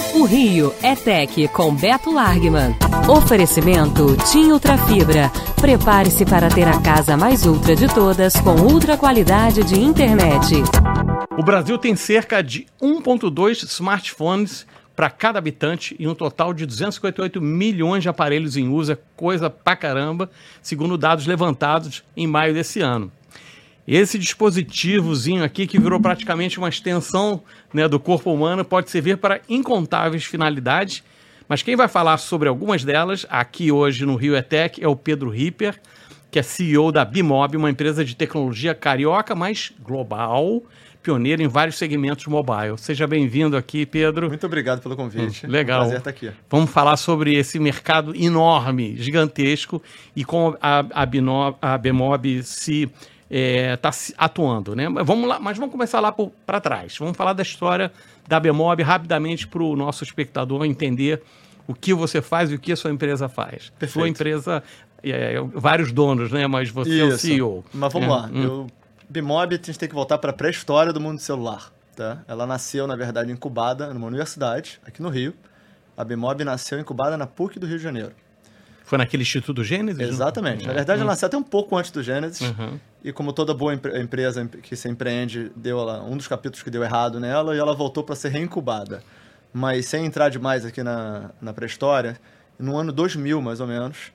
O Rio é Tech com Beto Largman. Oferecimento TIM Ultrafibra. Prepare-se para ter a casa mais ultra de todas com ultra qualidade de internet. O Brasil tem cerca de 1,2 smartphones para cada habitante e um total de 258 milhões de aparelhos em uso, coisa pra caramba, segundo dados levantados em maio desse ano. Esse dispositivozinho aqui, que virou praticamente uma extensão, né, do corpo humano, pode servir para incontáveis finalidades, mas quem vai falar sobre algumas delas aqui hoje no Rio Tech é o Pedro Ripper, que é CEO da Bimob, uma empresa de tecnologia carioca, mas global, pioneira em vários segmentos mobile. Seja bem-vindo aqui, Pedro. Muito obrigado pelo convite. Legal. É um prazer estar aqui. Vamos falar sobre esse mercado enorme, gigantesco, e como a Bimob está atuando, né? Vamos lá, mas vamos começar lá para trás. Vamos falar da história da Bimob rapidamente para o nosso espectador entender o que você faz e o que a sua empresa faz. Perfeito. Sua empresa, vários donos, né? Mas você é o CEO. Mas vamos lá. Bimob, a gente tem que voltar para a pré-história do mundo do celular. Tá? Ela nasceu, na verdade, incubada numa universidade, aqui no Rio. A Bimob nasceu incubada na PUC do Rio de Janeiro. Foi naquele Instituto Gênesis? Exatamente. Na verdade, ela nasceu até um pouco antes do Gênesis. E como toda boa empresa que se empreende, deu um dos capítulos que deu errado nela e ela voltou para ser reincubada. Mas sem entrar demais aqui na pré-história, no ano 2000, mais ou menos,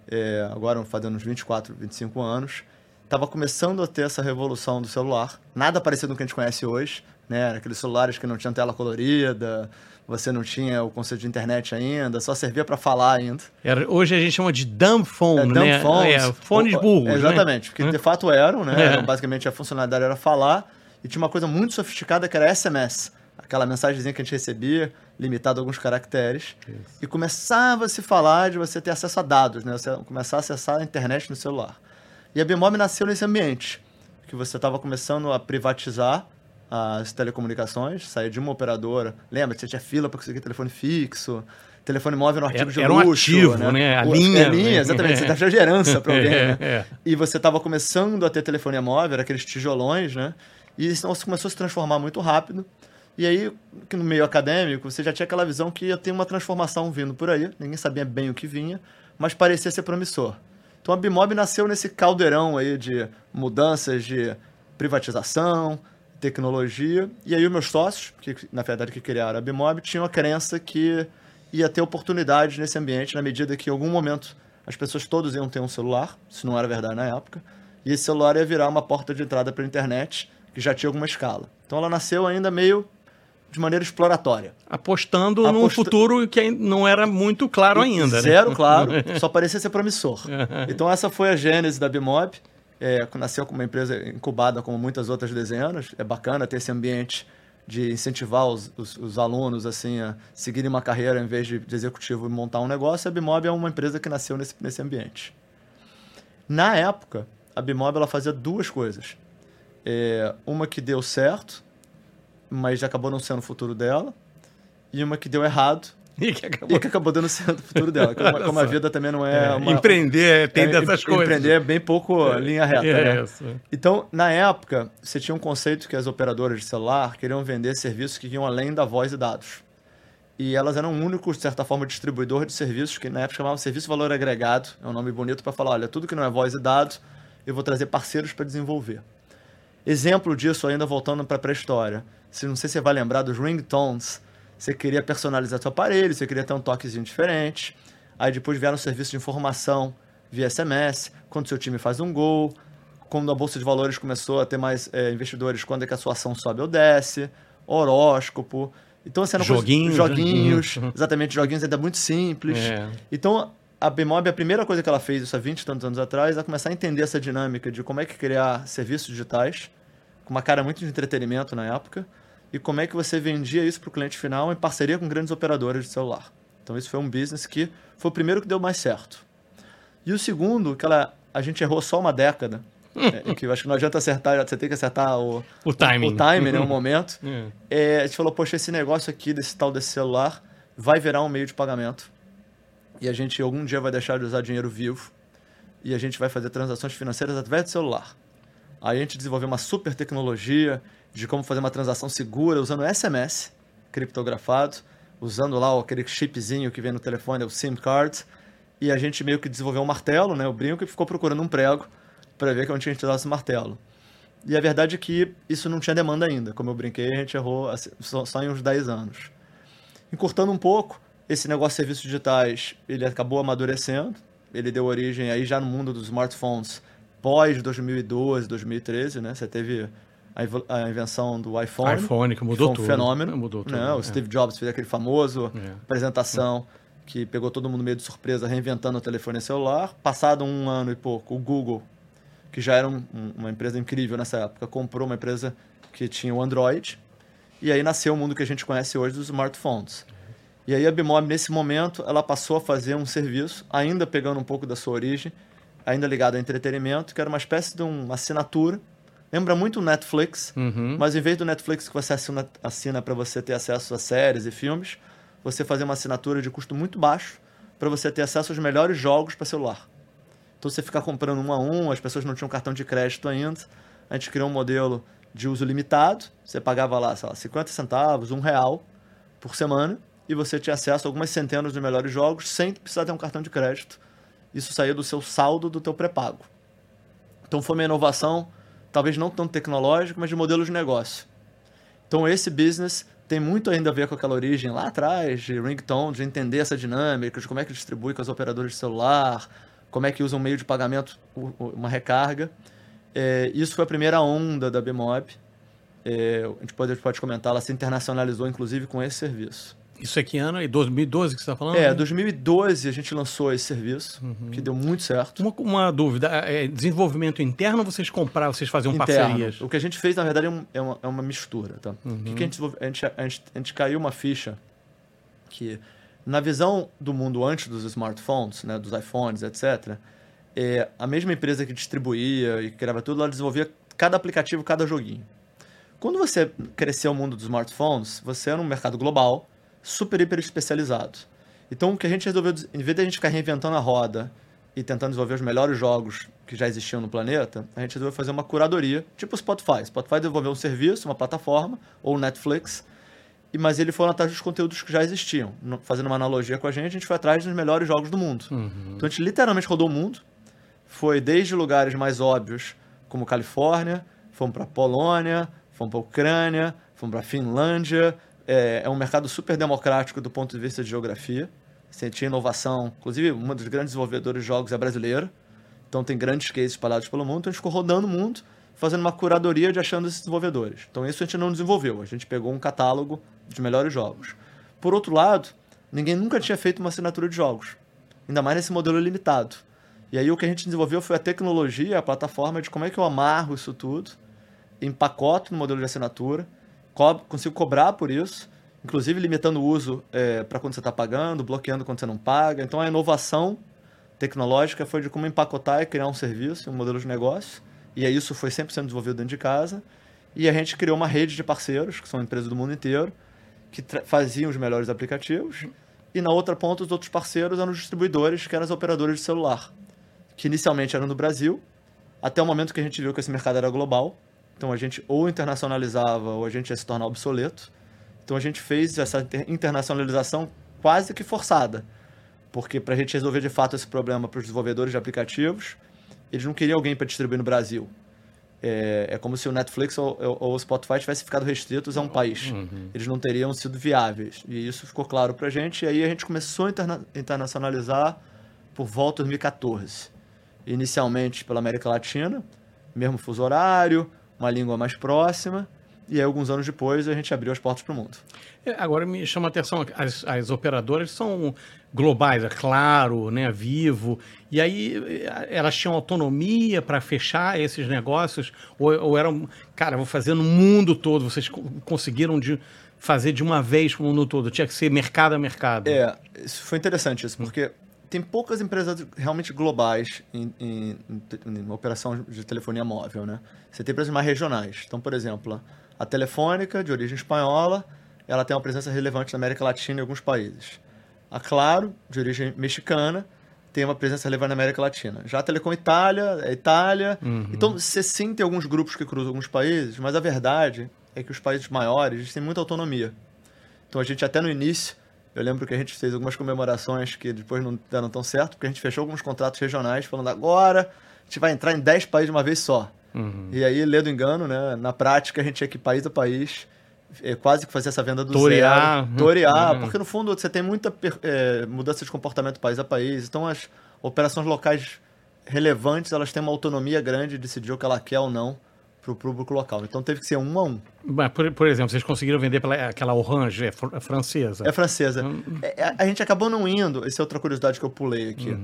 agora fazendo uns 24, 25 anos, estava começando a ter essa revolução do celular. Nada parecido com o que a gente conhece hoje, né? Aqueles celulares que não tinham tela colorida, você não tinha o conceito de internet ainda, só servia para falar ainda. Hoje a gente chama de dumb phone, né? Fones burros, exatamente, né? porque de fato eram, né? Basicamente a funcionalidade era falar, e tinha uma coisa muito sofisticada que era SMS. Aquela mensagenzinha que a gente recebia, limitada a alguns caracteres. Isso. E começava a se falar de você ter acesso a dados, né? Você começar a acessar a internet no celular. E a Bimob nasceu nesse ambiente, que você estava começando a privatizar as telecomunicações, sair de uma operadora. Lembra que você tinha fila para conseguir telefone fixo, telefone móvel no artigo de luxo. Era um ativo, né? A linha. Exatamente, você deixava de herança para alguém, né? E você estava começando a ter telefonia móvel, era aqueles tijolões, né? E isso começou a se transformar muito rápido. E aí, no meio acadêmico, você já tinha aquela visão que ia ter uma transformação vindo por aí. Ninguém sabia bem o que vinha, mas parecia ser promissor. Então a Bimob nasceu nesse caldeirão aí de mudanças de privatização, tecnologia. E aí os meus sócios, que na verdade que criaram a Bimob, tinham a crença que ia ter oportunidades nesse ambiente na medida que em algum momento as pessoas todas iam ter um celular, isso não era verdade na época, e esse celular ia virar uma porta de entrada para a internet que já tinha alguma escala. Então ela nasceu ainda meio de maneira exploratória. Apostando num futuro que não era muito claro ainda. Zero claro, só parecia ser promissor. Então essa foi a gênese da Bimob. Nasceu como uma empresa incubada como muitas outras dezenas. É bacana ter esse ambiente de incentivar os alunos assim, a seguirem uma carreira em vez de executivo e montar um negócio. A Bimob é uma empresa que nasceu nesse ambiente. Na época, a Bimob ela fazia duas coisas. Uma que deu certo, mas acabou não sendo o futuro dela, e uma que deu errado e que acabou dando certo o futuro dela. Como a vida também não é uma... Empreender tem dessas coisas. Empreender é bem pouco linha reta, né? Então, na época, você tinha um conceito que as operadoras de celular queriam vender serviços que iam além da voz e dados. E elas eram o único, de certa forma, distribuidor de serviços que na época chamavam Serviço Valor Agregado. É um nome bonito para falar, olha, tudo que não é voz e dados, eu vou trazer parceiros para desenvolver. Exemplo disso, ainda voltando para a pré-história. Não sei se você vai lembrar dos ringtones. Você queria personalizar seu aparelho, você queria ter um toquezinho diferente. Aí depois vieram serviços de informação via SMS, quando seu time faz um gol, quando a Bolsa de Valores começou a ter mais investidores, quando é que a sua ação sobe ou desce, horóscopo. Então, assim, joguinhos, exatamente, joguinhos ainda muito simples. Então, a Bimob, a primeira coisa que ela fez, isso há 20 e tantos anos atrás, é começar a entender essa dinâmica de como é que criar serviços digitais, com uma cara muito de entretenimento na época, e como é que você vendia isso para o cliente final em parceria com grandes operadoras de celular. Então, isso foi um business que foi o primeiro que deu mais certo. E o segundo, que a gente errou só uma década, que eu acho que não adianta acertar, você tem que acertar o timing, né, o momento. A gente falou, poxa, esse negócio aqui, desse celular, vai virar um meio de pagamento. E a gente algum dia vai deixar de usar dinheiro vivo e a gente vai fazer transações financeiras através do celular. Aí a gente desenvolveu uma super tecnologia de como fazer uma transação segura usando SMS criptografado, usando lá aquele chipzinho que vem no telefone, o SIM card, e a gente meio que desenvolveu um martelo, né, o brinco, e ficou procurando um prego para ver que onde a gente usasse esse martelo. E a verdade é que isso não tinha demanda ainda. Como eu brinquei, a gente errou só em uns 10 anos. Encurtando um pouco, esse negócio de serviços digitais, ele acabou amadurecendo. Ele deu origem aí já no mundo dos smartphones pós 2012, 2013, né? Você teve a invenção do iPhone que mudou tudo. Um fenômeno. Mudou tudo, né? O Steve Jobs fez aquele famoso apresentação que pegou todo mundo meio de surpresa, reinventando o telefone celular. Passado 1 ano e pouco, o Google, que já era uma empresa incrível nessa época, comprou uma empresa que tinha o Android, e aí nasceu o mundo que a gente conhece hoje dos smartphones. E aí a Bimob, nesse momento, ela passou a fazer um serviço, ainda pegando um pouco da sua origem, ainda ligado ao entretenimento, que era uma espécie de uma assinatura. Lembra muito o Netflix, mas em vez do Netflix que você assina para você ter acesso a séries e filmes, você fazia uma assinatura de custo muito baixo para você ter acesso aos melhores jogos para celular. Então, você ficar comprando 1 a 1, as pessoas não tinham cartão de crédito ainda. A gente criou um modelo de uso limitado. Você pagava lá, sei lá, 50 centavos, R$1 por semana, e você tinha acesso a algumas centenas dos melhores jogos sem precisar ter um cartão de crédito. Isso saía do seu saldo do teu pré-pago. Então, foi uma inovação, talvez não tão tecnológica, mas de modelo de negócio. Então, esse business tem muito ainda a ver com aquela origem lá atrás, de ringtone, de entender essa dinâmica, de como é que distribui com as operadoras de celular, como é que usa um meio de pagamento, uma recarga. Isso foi a primeira onda da Bimob. A gente pode comentar, ela se internacionalizou, inclusive, com esse serviço. Isso é que ano? É 2012 que você está falando? 2012 a gente lançou esse serviço, que deu muito certo. Uma dúvida, desenvolvimento interno ou vocês compraram, vocês faziam parcerias? O que a gente fez, na verdade, é uma mistura. Tá? O que a gente caiu uma ficha que... Na visão do mundo antes dos smartphones, né, dos iPhones, etc., a mesma empresa que distribuía e criava tudo, ela desenvolvia cada aplicativo, cada joguinho. Quando você cresceu o mundo dos smartphones, você era um mercado global, super, hiper especializado. Então, o que a gente resolveu, em vez de a gente ficar reinventando a roda e tentando desenvolver os melhores jogos que já existiam no planeta, a gente resolveu fazer uma curadoria, tipo o Spotify. Spotify desenvolveu um serviço, uma plataforma, ou Netflix, mas ele foi atrás dos conteúdos que já existiam. Fazendo uma analogia com a gente foi atrás dos melhores jogos do mundo. Então a gente literalmente rodou o mundo, foi desde lugares mais óbvios, como Califórnia, fomos para Polônia, fomos para Ucrânia, fomos para Finlândia. É um mercado super democrático do ponto de vista de geografia. Você tinha inovação, inclusive uma dos grandes desenvolvedores de jogos é brasileira, então tem grandes cases espalhados pelo mundo. Então a gente ficou rodando o mundo, fazendo uma curadoria de achando esses desenvolvedores. Então isso a gente não desenvolveu, a gente pegou um catálogo de melhores jogos. Por outro lado, ninguém nunca tinha feito uma assinatura de jogos, ainda mais nesse modelo limitado. E aí o que a gente desenvolveu foi a tecnologia, a plataforma de como é que eu amarro isso tudo, empacoto no modelo de assinatura, consigo cobrar por isso, inclusive limitando o uso para quando você está pagando, bloqueando quando você não paga. Então a inovação tecnológica foi de como empacotar e criar um serviço, um modelo de negócio. E aí isso foi 100% desenvolvido dentro de casa. E a gente criou uma rede de parceiros, que são empresas do mundo inteiro, que faziam os melhores aplicativos. E na outra ponta, os outros parceiros eram os distribuidores, que eram as operadoras de celular, que inicialmente eram no Brasil, até o momento que a gente viu que esse mercado era global. Então a gente ou internacionalizava ou a gente ia se tornar obsoleto. Então a gente fez essa internacionalização quase que forçada, porque para a gente resolver de fato esse problema para os desenvolvedores de aplicativos, eles não queriam alguém para distribuir no Brasil. É como se o Netflix ou o Spotify tivessem ficado restritos a um país. Eles não teriam sido viáveis. E isso ficou claro para a gente. E aí a gente começou a internacionalizar por volta de 2014. Inicialmente pela América Latina, mesmo fuso horário, uma língua mais próxima. E aí, alguns anos depois, a gente abriu as portas para o mundo. Agora me chama a atenção, as operadoras são globais, é Claro, né, Vivo, e aí elas tinham autonomia para fechar esses negócios, ou eram, cara, vou fazer no mundo todo, vocês conseguiram fazer de uma vez para o mundo todo, tinha que ser mercado a mercado. Isso foi interessante isso, porque tem poucas empresas realmente globais em operação de telefonia móvel, né? Você tem empresas mais regionais. Então, por exemplo, a Telefônica, de origem espanhola, ela tem uma presença relevante na América Latina em alguns países. A Claro, de origem mexicana, tem uma presença relevante na América Latina. Já a Telecom Itália, é Itália. Então, você sim tem alguns grupos que cruzam alguns países, mas a verdade é que os países maiores têm muita autonomia. Então, a gente até no início Eu lembro que a gente fez algumas comemorações que depois não deram tão certo, porque a gente fechou alguns contratos regionais falando agora a gente vai entrar em 10 países de uma vez só. E aí, lê do engano, né? Na prática, a gente tinha que ir país a país, quase que fazer essa venda do zero. Torear. Porque no fundo você tem muita mudança de comportamento país a país. Então as operações locais relevantes, elas têm uma autonomia grande de decidir o que ela quer ou não para o público local. Então teve que ser 1 a 1. Mas, por exemplo, vocês conseguiram vender pela aquela Orange, é francesa? É francesa. A gente acabou não indo, essa é outra curiosidade que eu pulei aqui.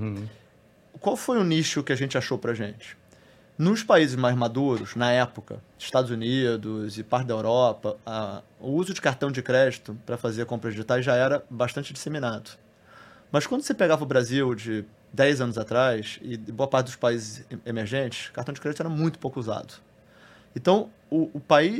Qual foi o nicho que a gente achou pra gente? Nos países mais maduros, na época, Estados Unidos e parte da Europa, o uso de cartão de crédito para fazer compras digitais já era bastante disseminado. Mas quando você pegava o Brasil de 10 anos atrás e boa parte dos países emergentes, cartão de crédito era muito pouco usado. Então, o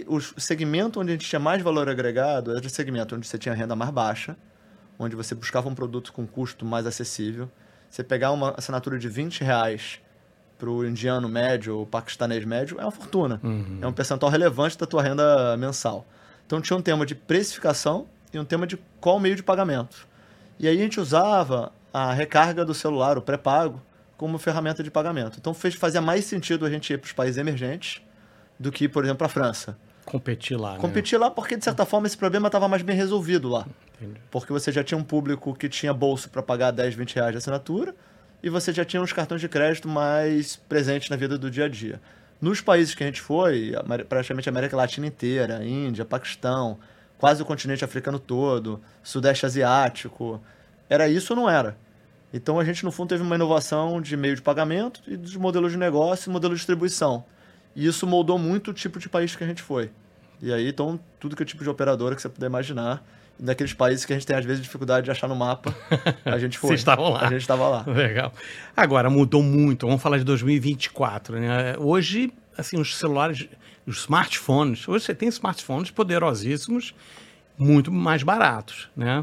segmento onde a gente tinha mais valor agregado era o segmento onde você tinha renda mais baixa, onde você buscava um produto com custo mais acessível. Você pegar uma assinatura de R$20 para o indiano médio ou paquistanês médio é uma fortuna. É um percentual relevante da tua renda mensal. Então, tinha um tema de precificação e um tema de qual meio de pagamento. E aí a gente usava a recarga do celular, o pré-pago, como ferramenta de pagamento. Então, fazia mais sentido a gente ir para os países emergentes do que, por exemplo, a França. Competir lá, né? Competir lá porque, de certa forma, esse problema estava mais bem resolvido lá. Entendi. Porque você já tinha um público que tinha bolso para pagar R$10, R$20 de assinatura e você já tinha uns cartões de crédito mais presentes na vida do dia a dia. Nos países que a gente foi, praticamente a América Latina inteira, Índia, Paquistão, quase o continente africano todo, Sudeste Asiático, era isso ou não era? Então a gente, no fundo, teve uma inovação de meio de pagamento e de modelo de negócio e modelo de distribuição. E isso moldou muito o tipo de país que a gente foi. E aí, então, tudo que é tipo de operadora que você puder imaginar, daqueles países que a gente tem, às vezes, dificuldade de achar no mapa, a gente foi. Vocês estavam lá. A gente estava lá. Legal. Agora, mudou muito. Vamos falar de 2024, né? Hoje, assim, os celulares, os smartphones, hoje você tem smartphones poderosíssimos, muito mais baratos, né?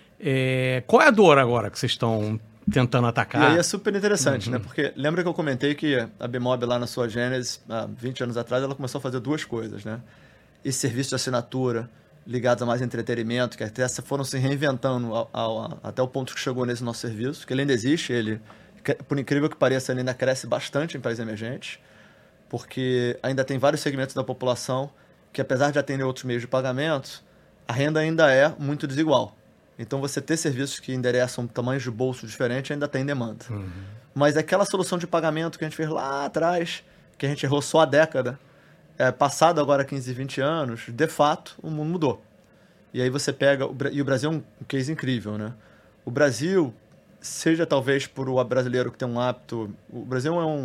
Qual é a dor agora que vocês estão tentando atacar? E aí é super interessante, né? Porque lembra que eu comentei que a Bemob lá na sua gênese, há 20 anos atrás, ela começou a fazer 2 coisas, né? Esse serviço de assinatura ligados a mais entretenimento, que até foram se reinventando até o ponto que chegou nesse nosso serviço, que ele ainda existe, ele, por incrível que pareça, ele ainda cresce bastante em países emergentes, porque ainda tem vários segmentos da população que, apesar de atender outros meios de pagamento, a renda ainda é muito desigual. Então, você ter serviços que endereçam tamanhos de bolso diferentes ainda tem demanda. Mas aquela solução de pagamento que a gente fez lá atrás, que a gente errou só a década, passado agora 15, 20 anos, de fato, o mundo mudou. E aí você pega... E o Brasil é um case incrível, né? O Brasil, seja talvez por o brasileiro que tem um hábito... O Brasil é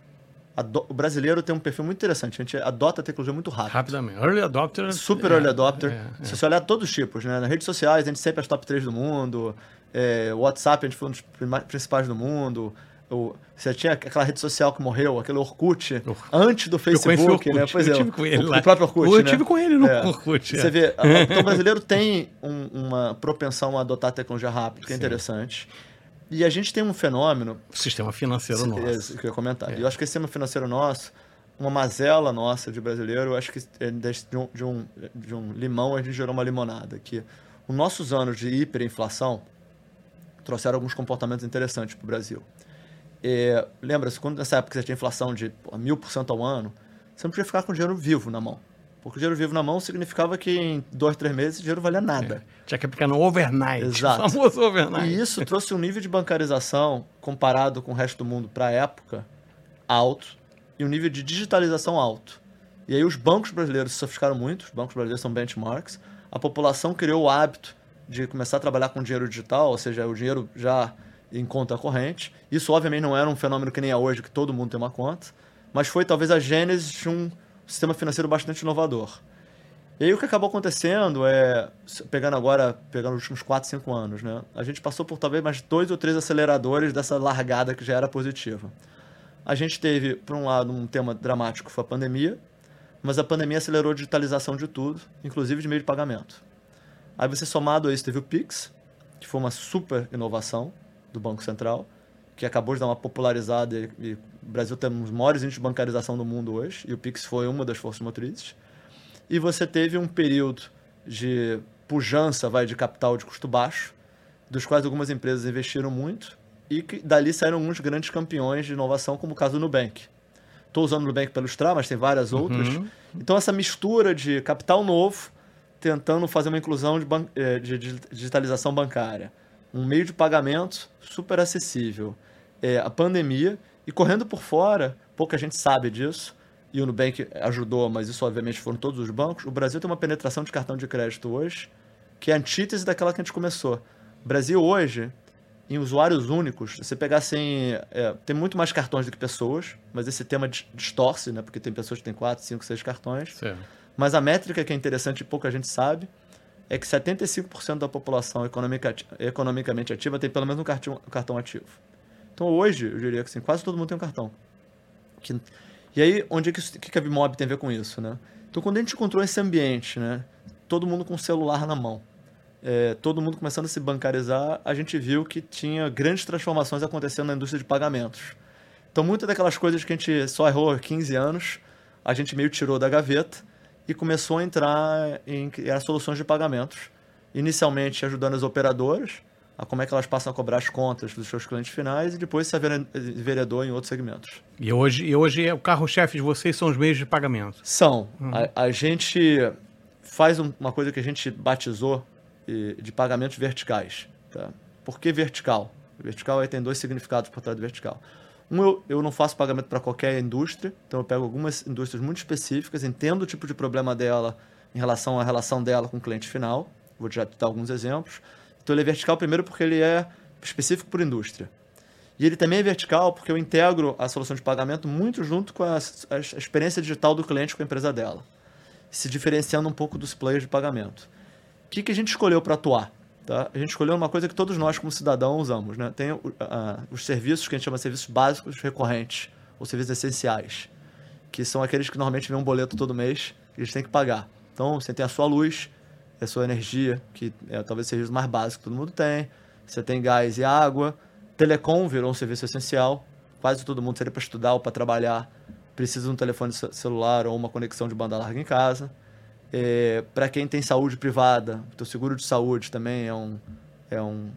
o brasileiro tem um perfil muito interessante. A gente adota a tecnologia muito rápido. Rapidamente. Early adopter. Super early adopter. Se você olhar todos os tipos, né? Nas redes sociais, a gente sempre é as top 3 do mundo. O WhatsApp, a gente foi um dos principais do mundo. Você tinha aquela rede social que morreu, aquele Orkut, antes do Facebook, Orkut, né? Pois eu tive com ele lá. O próprio Orkut, eu tive com ele no Orkut. Você vê, então o brasileiro tem uma propensão a adotar a tecnologia rápido, que é interessante. E a gente tem um fenômeno... O sistema financeiro nosso. Que eu ia comentar. E eu acho que esse sistema financeiro nosso, uma mazela nossa de brasileiro, eu acho que de um limão a gente gerou uma limonada. Que os nossos anos de hiperinflação trouxeram alguns comportamentos interessantes para o Brasil. Lembra-se, quando nessa época você tinha inflação de 1000% ao ano, você não podia ficar com dinheiro vivo na mão. Porque o dinheiro vivo na mão significava que em 2, 3 meses o dinheiro valia nada. Tinha que aplicar no overnight. Exato. O famoso overnight. E isso trouxe um nível de bancarização, comparado com o resto do mundo para a época, alto, e um nível de digitalização alto. E aí os bancos brasileiros se sofisticaram muito, os bancos brasileiros são benchmarks, a população criou o hábito de começar a trabalhar com dinheiro digital, ou seja, o dinheiro já em conta corrente. Isso, obviamente, não era um fenômeno que nem é hoje, que todo mundo tem uma conta, mas foi talvez a gênese de um sistema financeiro bastante inovador. E aí o que acabou acontecendo pegando os últimos 4, 5 anos, né? A gente passou por talvez mais 2 ou 3 aceleradores dessa largada que já era positiva. A gente teve, por um lado, um tema dramático, que foi a pandemia, mas a pandemia acelerou a digitalização de tudo, inclusive de meio de pagamento. Aí você, somado a isso, teve o Pix, que foi uma super inovação do Banco Central, que acabou de dar uma popularizada, e o Brasil tem um dos maiores índices de bancarização do mundo hoje, e o Pix foi uma das forças motrizes. E você teve um período de pujança de capital de custo baixo, dos quais algumas empresas investiram muito, e que dali saíram alguns grandes campeões de inovação, como o caso do Nubank. Estou usando o Nubank para ilustrar, mas tem várias outras. Então, essa mistura de capital novo, tentando fazer uma inclusão de digitalização bancária, um meio de pagamento super acessível, a pandemia, e correndo por fora, pouca gente sabe disso, e o Nubank ajudou, mas isso obviamente foram todos os bancos. O Brasil tem uma penetração de cartão de crédito hoje, que é a antítese daquela que a gente começou. O Brasil hoje, em usuários únicos, se você pegar assim, tem muito mais cartões do que pessoas, mas esse tema distorce, né? Porque tem pessoas que têm 4, 5, 6 cartões. Certo. Mas a métrica que é interessante e pouca gente sabe é que 75% da população economicamente ativa tem pelo menos um cartão ativo. Então hoje, eu diria que assim, quase todo mundo tem um cartão. E aí, onde é que a Bimob tem a ver com isso, né? Então, quando a gente encontrou esse ambiente, né? Todo mundo com o celular na mão, todo mundo começando a se bancarizar, a gente viu que tinha grandes transformações acontecendo na indústria de pagamentos. Então, muitas daquelas coisas que a gente só errou há 15 anos, a gente meio tirou da gaveta e começou a entrar em criar soluções de pagamentos. Inicialmente ajudando as operadoras, a como é que elas passam a cobrar as contas dos seus clientes finais, e depois se enveredou em outros segmentos. E hoje o carro-chefe de vocês são os meios de pagamento? São. A gente faz uma coisa que a gente batizou de pagamentos verticais. Tá? Por que vertical? Vertical aí tem 2 significados por trás do vertical. Eu não faço pagamento para qualquer indústria, então eu pego algumas indústrias muito específicas, entendo o tipo de problema dela em relação à relação dela com o cliente final. Vou já dar alguns exemplos. Então ele é vertical primeiro porque ele é específico por indústria. E ele também é vertical porque eu integro a solução de pagamento muito junto com a experiência digital do cliente com a empresa dela, se diferenciando um pouco dos players de pagamento. O que a gente escolheu para atuar? Tá? A gente escolheu uma coisa que todos nós como cidadãos usamos. Né? Tem os serviços que a gente chama de serviços básicos recorrentes, ou serviços essenciais, que são aqueles que normalmente vem um boleto todo mês e a gente tem que pagar. Então você tem a sua luz, a sua energia, que talvez seja o serviço mais básico que todo mundo tem. Você tem gás e água. Telecom virou um serviço essencial. Quase todo mundo, seria para estudar ou para trabalhar, precisa de um telefone celular ou uma conexão de banda larga em casa. Para quem tem saúde privada, o seguro de saúde também é um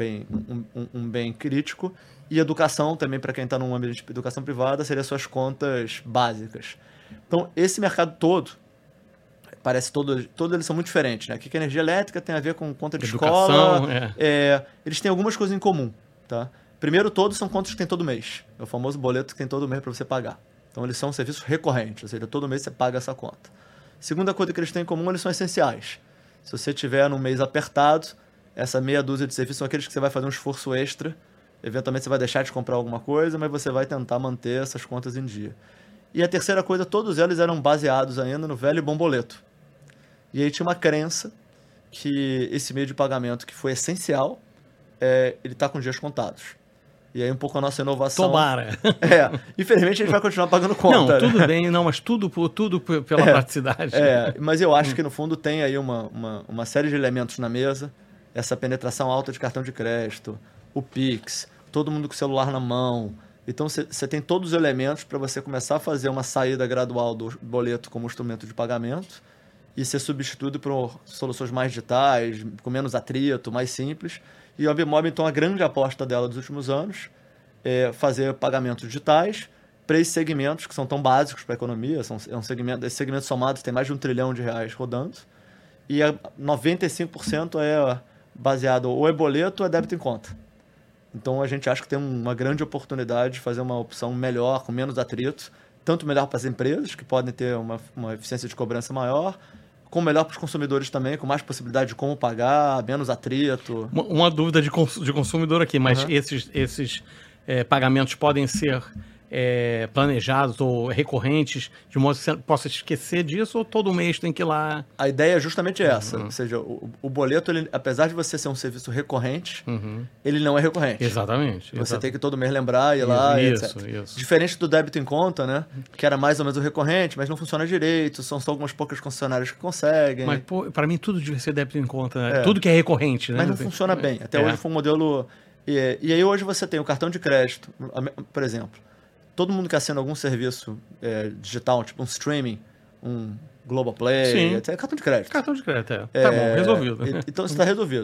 bem crítico. E educação também, para quem está num ambiente de educação privada, seria suas contas básicas. Então, esse mercado todo, parece todos eles são muito diferentes, né? O que a energia elétrica tem a ver com conta de educação, escola? Eles têm algumas coisas em comum, tá? Primeiro, todos são contas que tem todo mês. É o famoso boleto que tem todo mês para você pagar. Então, eles são serviços recorrentes, ou seja, todo mês você paga essa conta. Segunda coisa que eles têm em comum, eles são essenciais. Se você tiver num mês apertado, essa meia dúzia de serviços são aqueles que você vai fazer um esforço extra. Eventualmente você vai deixar de comprar alguma coisa, mas você vai tentar manter essas contas em dia. E a terceira coisa, todos eles eram baseados ainda no velho bom boleto. E aí tinha uma crença que esse meio de pagamento que foi essencial, ele está com dias contados. E aí um pouco a nossa inovação... Tomara! Infelizmente a gente vai continuar pagando conta. Não, tudo bem, mas tudo pela praticidade. Mas eu acho que no fundo tem aí uma série de elementos na mesa, essa penetração alta de cartão de crédito, o Pix, todo mundo com o celular na mão. Então você tem todos os elementos para você começar a fazer uma saída gradual do boleto como instrumento de pagamento e ser substituído por soluções mais digitais, com menos atrito, mais simples. E a Bimob, então, a grande aposta dela dos últimos anos é fazer pagamentos digitais para esses segmentos que são tão básicos para a economia. Esses segmentos somados tem mais de R$1 trilhão rodando. E 95% é baseado ou é boleto ou é débito em conta. Então, a gente acha que tem uma grande oportunidade de fazer uma opção melhor, com menos atrito. Tanto melhor para as empresas, que podem ter uma eficiência de cobrança maior, como melhor para os consumidores também, com mais possibilidade de como pagar, menos atrito. Uma dúvida de consumidor aqui, mas esses pagamentos podem ser planejados ou recorrentes, de modo que você possa esquecer disso, ou todo mês tem que ir lá? A ideia é justamente essa. Ou seja, o boleto, ele, apesar de você ser um serviço recorrente, ele não é recorrente. Exatamente. Você tem que todo mês lembrar, ir lá, isso. Diferente do débito em conta, né? Que era mais ou menos o recorrente, mas não funciona direito, são só algumas poucas concessionárias que conseguem. Mas, para mim, tudo devia ser débito em conta, né? Tudo que é recorrente, né? Mas não funciona bem. Até hoje foi um modelo... E aí hoje você tem o cartão de crédito, por exemplo. Todo mundo que assina algum serviço digital, tipo um streaming, um Globoplay, é cartão de crédito. Cartão de crédito, tá bom, resolvido. Então isso está resolvido.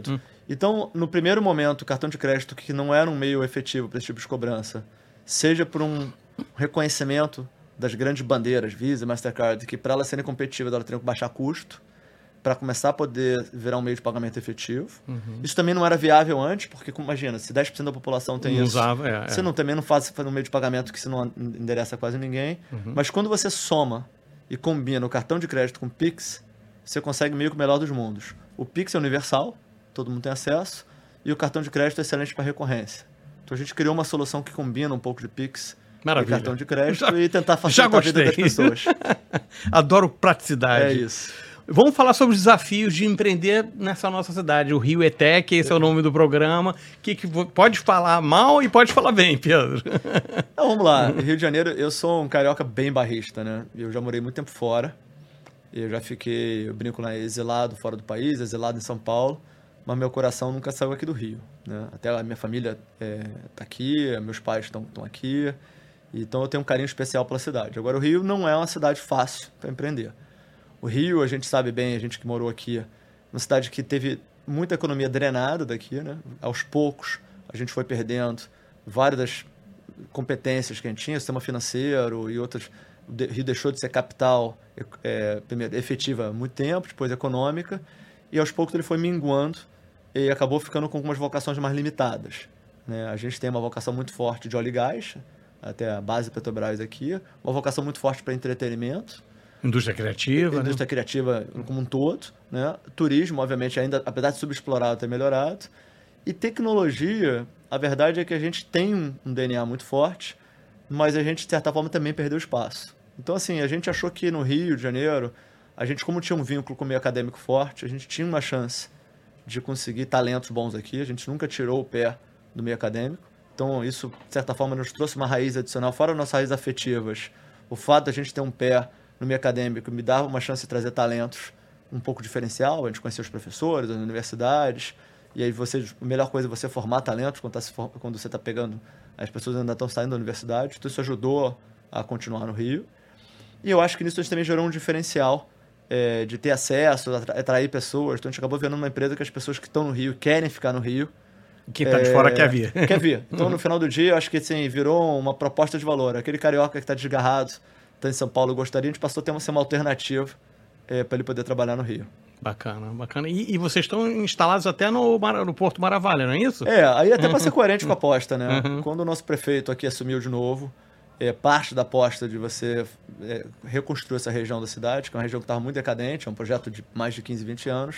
Então, no primeiro momento, o cartão de crédito, que não era um meio efetivo para esse tipo de cobrança, seja por um reconhecimento das grandes bandeiras, Visa, Mastercard, que para elas serem competitivas, elas teriam que baixar custo para começar a poder virar um meio de pagamento efetivo. Isso também não era viável antes, porque imagina, se 10% da população tem isso, você também não faz um meio de pagamento que você não endereça quase ninguém. Mas quando você soma e combina o cartão de crédito com o Pix, você consegue meio que o melhor dos mundos. O Pix é universal, todo mundo tem acesso, e o cartão de crédito é excelente para recorrência. Então a gente criou uma solução que combina um pouco de Pix e cartão de crédito e tentar facilitar a vida das pessoas. Adoro praticidade. É isso. Vamos falar sobre os desafios de empreender nessa nossa cidade. O Rio ETEC, esse é o nome do programa. Que pode falar mal e pode falar bem, Pedro. Então, vamos lá. Rio de Janeiro, eu sou um carioca bem barrista, né? Eu já morei muito tempo fora. Eu já fiquei, eu brinco lá, exilado fora do país, exilado em São Paulo. Mas meu coração nunca saiu aqui do Rio, né? Até a minha família tá aqui, meus pais estão aqui. Então eu tenho um carinho especial pela cidade. Agora, o Rio não é uma cidade fácil para empreender. O Rio, a gente sabe bem, a gente que morou aqui, uma cidade que teve muita economia drenada daqui, né? Aos poucos, a gente foi perdendo várias das competências que a gente tinha, sistema financeiro e outras. O Rio deixou de ser capital primeiro, efetiva há muito tempo, depois econômica, e aos poucos ele foi minguando e acabou ficando com algumas vocações mais limitadas, né? A gente tem uma vocação muito forte de óleo e gás, até a base Petrobras aqui, uma vocação muito forte para entretenimento, indústria criativa, indústria criativa como um todo, né? Turismo, obviamente, ainda, apesar de subexplorado, tem melhorado. E tecnologia, a verdade é que a gente tem um DNA muito forte, mas a gente, de certa forma, também perdeu espaço. Então, assim, a gente achou que no Rio de Janeiro, a gente, como tinha um vínculo com o meio acadêmico forte, a gente tinha uma chance de conseguir talentos bons aqui. A gente nunca tirou o pé do meio acadêmico. Então, isso, de certa forma, nos trouxe uma raiz adicional, fora das nossas raízes afetivas. O fato de a gente ter um pé no meio acadêmico me dava uma chance de trazer talentos um pouco diferencial, a gente conhecer os professores, as universidades, e aí a melhor coisa é você formar talentos quando você está pegando, as pessoas ainda estão saindo da universidade, então isso ajudou a continuar no Rio. E eu acho que nisso a gente também gerou um diferencial de ter acesso, atrair pessoas, então a gente acabou vendo uma empresa que as pessoas que estão no Rio querem ficar no Rio. Quem está de fora quer vir. Quer vir. Então, no final do dia, eu acho que assim, virou uma proposta de valor. Aquele carioca que está desgarrado, está em São Paulo e gostaria, a gente passou a ser uma alternativa para ele poder trabalhar no Rio. Bacana, bacana. E vocês estão instalados até no Porto Maravilha, não é isso? Aí até para ser coerente com a aposta, né? Quando o nosso prefeito aqui assumiu de novo, parte da aposta de você reconstruir essa região da cidade, que é uma região que estava muito decadente, é um projeto de mais de 15, 20 anos.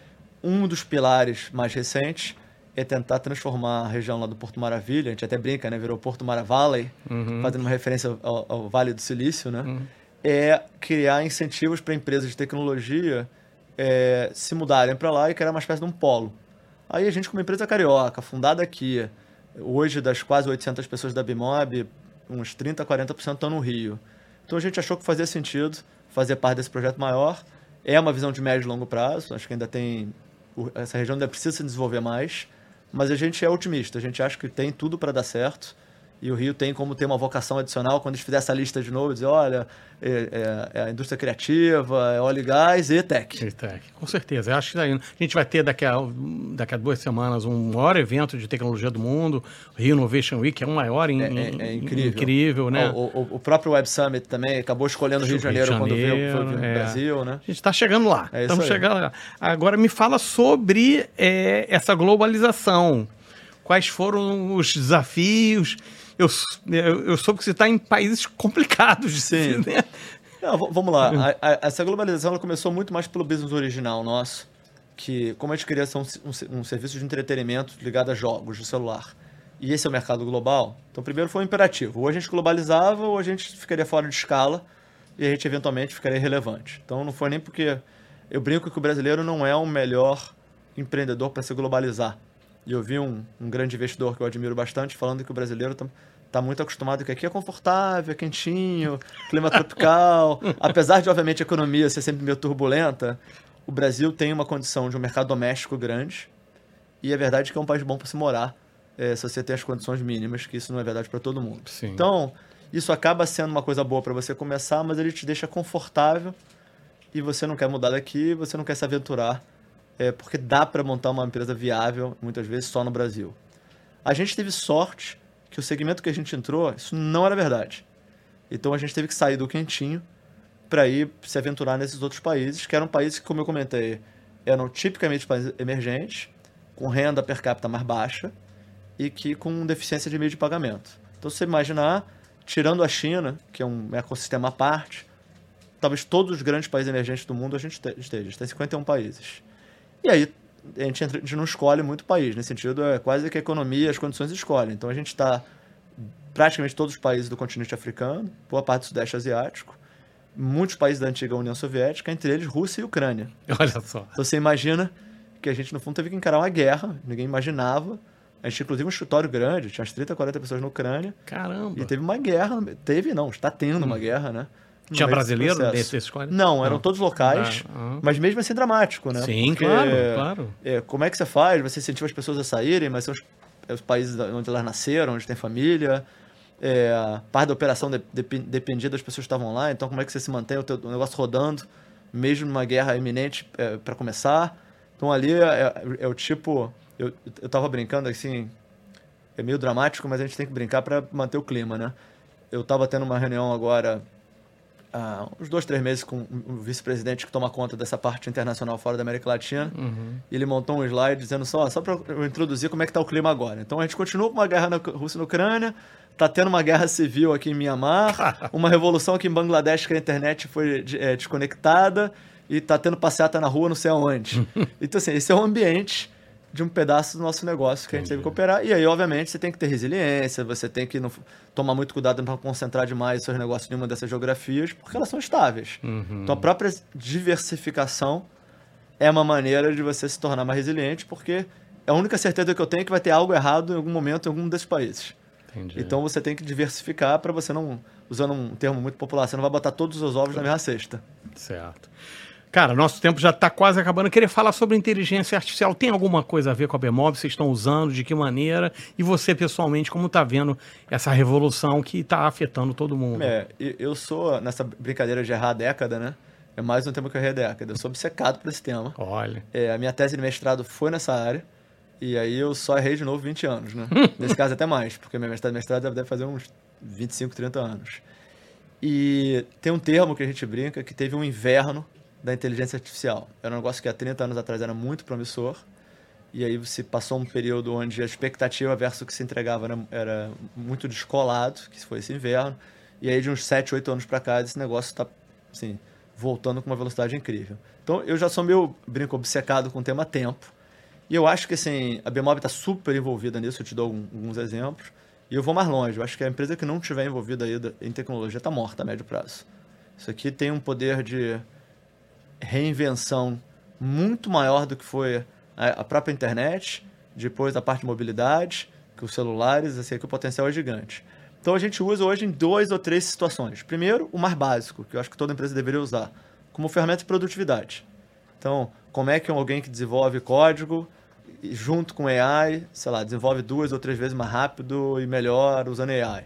Um dos pilares mais recentes é tentar transformar a região lá do Porto Maravilha, a gente até brinca, né? Virou Porto Maravilha, fazendo uma referência ao Vale do Silício, né? É criar incentivos para empresas de tecnologia se mudarem para lá e criar uma espécie de um polo. Aí a gente, como empresa carioca, fundada aqui, hoje das quase 800 pessoas da Bimob, uns 30%, 40% estão no Rio. Então a gente achou que fazia sentido fazer parte desse projeto maior. É uma visão de médio e longo prazo, acho que ainda tem... Essa região ainda precisa se desenvolver mais, mas a gente é otimista, a gente acha que tem tudo para dar certo e o Rio tem como ter uma vocação adicional quando a gente fizer essa lista de novo, dizer, olha, a indústria criativa, óleo e gás e tech. Com certeza, eu acho que a gente vai ter daqui a 2 semanas um maior evento de tecnologia do mundo, o Rio Innovation Week, que é o maior incrível, né? O próprio Web Summit também acabou escolhendo o Rio de Janeiro quando veio no Brasil, né? A gente está chegando lá, estamos chegando lá. Agora me fala sobre essa globalização. Quais foram os desafios? Eu soube que você está em países complicados de ser, né? Não, vamos lá. Essa globalização ela começou muito mais pelo business original nosso, que como a gente queria ser um serviço de entretenimento ligado a jogos de celular. E esse é o mercado global. Então, primeiro foi um imperativo. Ou a gente globalizava, ou a gente ficaria fora de escala e a gente eventualmente ficaria irrelevante. Então, não foi nem porque... Eu brinco que o brasileiro não é o melhor empreendedor para se globalizar. E eu vi um grande investidor que eu admiro bastante falando que o brasileiro está muito acostumado que aqui é confortável, é quentinho, clima tropical. Apesar de, obviamente, a economia ser sempre meio turbulenta, o Brasil tem uma condição de um mercado doméstico grande e é verdade que é um país bom para se morar se você tem as condições mínimas, que isso não é verdade para todo mundo. Sim. Então, isso acaba sendo uma coisa boa para você começar, mas ele te deixa confortável e você não quer mudar daqui, você não quer se aventurar porque dá para montar uma empresa viável, muitas vezes, só no Brasil. A gente teve sorte que o segmento que a gente entrou, isso não era verdade. Então a gente teve que sair do quentinho para ir se aventurar nesses outros países, que eram países que, como eu comentei, eram tipicamente países emergentes, com renda per capita mais baixa e que com deficiência de meio de pagamento. Então, se você imaginar, tirando a China, que é um ecossistema à parte, talvez todos os grandes países emergentes do mundo a gente esteja. A gente tem 51 países. E aí, a gente não escolhe muito país. Nesse sentido, é quase que a economia e as condições escolhem. Então, a gente está praticamente todos os países do continente africano, boa parte do Sudeste Asiático, muitos países da antiga União Soviética, entre eles Rússia e Ucrânia. Olha só. Então, você imagina que a gente, no fundo, teve que encarar uma guerra, ninguém imaginava. A gente, inclusive, um escritório grande, tinha umas 30, 40 pessoas na Ucrânia. Caramba! E teve uma guerra, está tendo uma guerra, né? Tinha brasileiro nesse escolha? Não, eram todos locais, mas mesmo assim dramático, né? Sim, porque, claro. Como é que você faz? Você incentiva as pessoas a saírem, mas são os países onde elas nasceram, onde tem família. Parte da operação dependia das pessoas que estavam lá, então como é que você se mantém o negócio rodando, mesmo numa guerra iminente para começar? Então ali é o tipo... Eu tava brincando assim, é meio dramático, mas a gente tem que brincar para manter o clima, né? Eu tava tendo uma reunião agora, há uns 2, 3 meses, com o vice-presidente que toma conta dessa parte internacional fora da América Latina, e ele montou um slide dizendo só para eu introduzir como é que tá o clima agora. Então a gente continua com uma guerra na Rússia e na Ucrânia, tá tendo uma guerra civil aqui em Myanmar, uma revolução aqui em Bangladesh que a internet foi desconectada, e tá tendo passeata na rua não sei aonde. Então assim, esse é o ambiente de um pedaço do nosso negócio que a gente teve que operar. E aí, obviamente, você tem que ter resiliência, você tem que tomar muito cuidado para não concentrar demais seus negócios em uma dessas geografias, porque elas são estáveis. Então, a própria diversificação é uma maneira de você se tornar mais resiliente, porque a única certeza que eu tenho é que vai ter algo errado em algum momento em algum desses países. Entendi. Então, você tem que diversificar para você não, usando um termo muito popular, você não vai botar todos os seus ovos na mesma cesta. Certo. Cara, nosso tempo já está quase acabando. Eu queria falar sobre inteligência artificial. Tem alguma coisa a ver com a Bemob? Vocês estão usando? De que maneira? E você, pessoalmente, como está vendo essa revolução que está afetando todo mundo? Eu sou, nessa brincadeira de errar a década, né? É mais um tema que eu errei a década. Eu sou obcecado por esse tema. Olha. A minha tese de mestrado foi nessa área. E aí eu só errei de novo 20 anos, né? Nesse caso até mais, porque minha mestrado deve fazer uns 25, 30 anos. E tem um termo que a gente brinca que teve um inverno da inteligência artificial. Era um negócio que há 30 anos atrás era muito promissor, e aí você passou um período onde a expectativa versus o que se entregava era muito descolado, que foi esse inverno, e aí de uns 7, 8 anos para cá, esse negócio está assim, voltando com uma velocidade incrível. Então, eu já sou meio, obcecado com o tema tempo, e eu acho que assim, a Bemob está super envolvida nisso, eu te dou alguns exemplos, e eu vou mais longe, eu acho que a empresa que não estiver envolvida aí em tecnologia está morta a médio prazo. Isso aqui tem um poder de reinvenção muito maior do que foi a própria internet, depois a parte de mobilidade, que os celulares, assim, que o potencial é gigante. Então a gente usa hoje em 2 ou 3 situações. Primeiro, o mais básico, que eu acho que toda empresa deveria usar, como ferramenta de produtividade. Então, como é que alguém que desenvolve código, junto com AI, sei lá, desenvolve 2 ou 3 vezes mais rápido e melhor usando AI?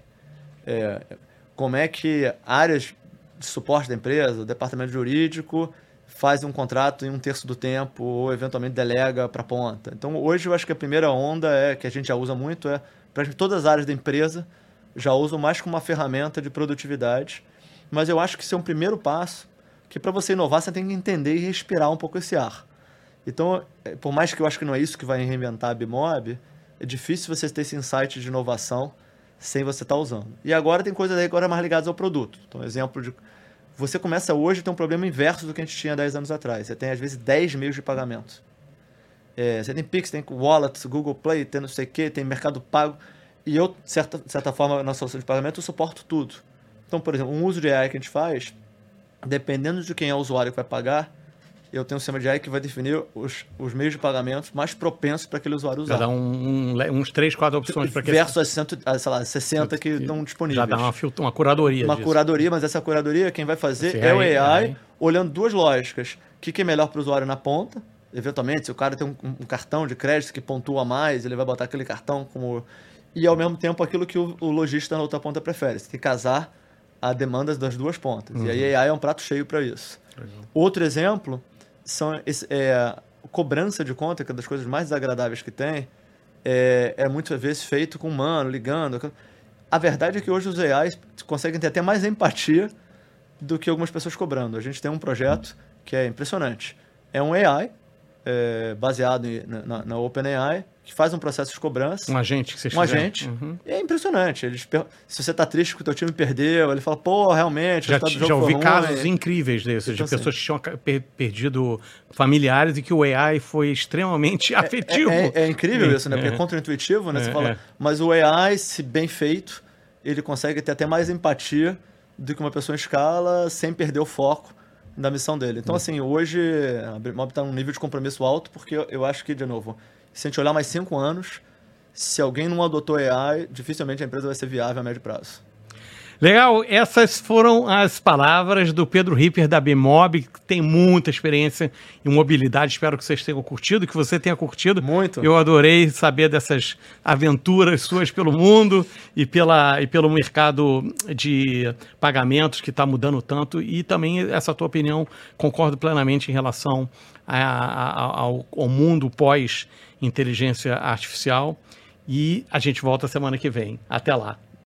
Como é que áreas de suporte da empresa, o departamento jurídico, faz um contrato em 1/3 do tempo ou eventualmente delega para a ponta. Então, hoje eu acho que a primeira onda que a gente já usa muito para todas as áreas da empresa já usam mais como uma ferramenta de produtividade, mas eu acho que isso é um primeiro passo, que para você inovar você tem que entender e respirar um pouco esse ar. Então, por mais que eu acho que não é isso que vai reinventar a Bemob, é difícil você ter esse insight de inovação sem você estar usando. E agora tem coisas aí agora mais ligadas ao produto. Então, exemplo de... Você começa hoje a ter um problema inverso do que a gente tinha 10 anos atrás. Você tem, às vezes, 10 meios de pagamento. Você tem Pix, tem Wallet, Google Play, tem não sei o quê, tem Mercado Pago. E eu, de certa forma, na solução de pagamento, eu suporto tudo. Então, por exemplo, um uso de AI que a gente faz, dependendo de quem é o usuário que vai pagar, eu tenho um sistema de AI que vai definir os meios de pagamento mais propensos para aquele usuário usar. Já dá uns 3, 4 opções para aquele... Versus as 60 que estão disponíveis. Já dá uma curadoria Uma disso. curadoria, mas essa curadoria quem vai fazer é o AI, olhando 2 lógicas. O que é melhor para o usuário na ponta? Eventualmente, se o cara tem um cartão de crédito que pontua mais, ele vai botar aquele cartão como... E, ao mesmo tempo, aquilo que o lojista na outra ponta prefere. Você tem que casar a demanda das 2 pontas. E aí a AI é um prato cheio para isso. Legal. Outro exemplo... cobrança de conta, que é uma das coisas mais desagradáveis que tem, é muitas vezes feito com humano, ligando. A verdade é que hoje os AIs conseguem ter até mais empatia do que algumas pessoas cobrando. A gente tem um projeto que é impressionante. É um AI baseado na OpenAI, que faz um processo de cobrança. Um agente que vocês fizeram. Um agente. Uhum. É impressionante. Se você tá triste que o teu time perdeu, ele fala, pô, realmente, já ouvi casos incríveis desses, então, de pessoas que tinham perdido familiares e que o AI foi extremamente afetivo. É incrível isso, né? Porque é contra-intuitivo, né? Você fala, mas o AI, se bem feito, ele consegue ter até mais empatia do que uma pessoa em escala sem perder o foco da missão dele. Então, assim, hoje a Mob está num nível de compromisso alto, porque eu acho que, de novo, se a gente olhar mais 5 anos, se alguém não adotou AI, dificilmente a empresa vai ser viável a médio prazo. Legal, essas foram as palavras do Pedro Ripper da Bemob, que tem muita experiência em mobilidade. Espero que vocês tenham curtido, que você tenha curtido. Muito. Eu adorei saber dessas aventuras suas pelo mundo e pelo mercado de pagamentos que está mudando tanto. E também essa tua opinião, concordo plenamente em relação ao mundo pós-inteligência artificial. E a gente volta semana que vem. Até lá.